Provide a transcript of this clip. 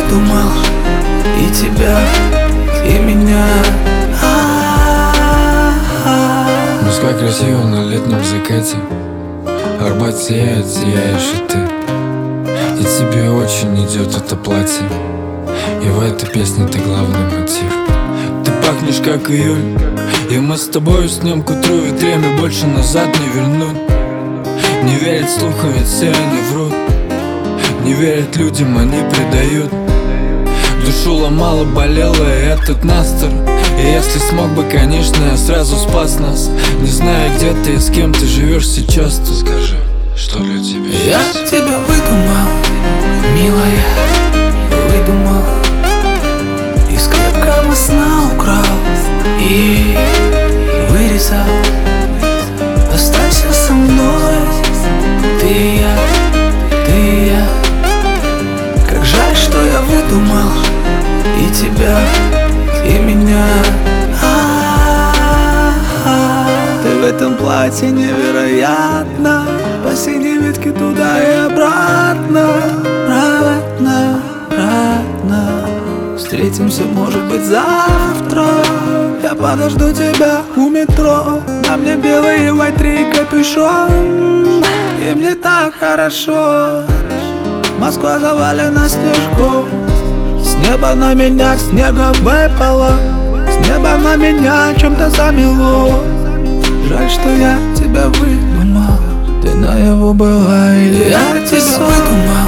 выдумал и тебя, и меня. Москва красива на летнем закате, Арбат сияет, сияешь и ты. И тебе очень идет это платье, и в этой песне ты главный мотив. Ты пахнешь как июль, и мы с тобой уснем к утру, ведь время больше назад не вернуть. Не верят слухам, ведь все они врут. Не верят людям, они предают. Душу ломало, болело, и этот настр. И если смог бы, конечно, я сразу спас нас. Не знаю, где ты и с кем ты живешь сейчас, то скажи, что для тебя Я тебя выдумал, милая, выдумал. Из крепкого сна украл и вырезал. Останься со мной, ты и я, ты и я. Как жаль, что я выдумал и тебя, и меня. Ты в этом платье невероятно, по синей ветке туда и обратно, обратно, обратно. Встретимся, может быть, завтра. Я подожду тебя у метро. На мне белый Y3 капюшон, и мне так хорошо. Москва завалена снежком, с неба на меня снега выпало, с неба на меня чем-то замело. Жаль, что я тебя выдумал, ты наяву была, и я тебя выдумал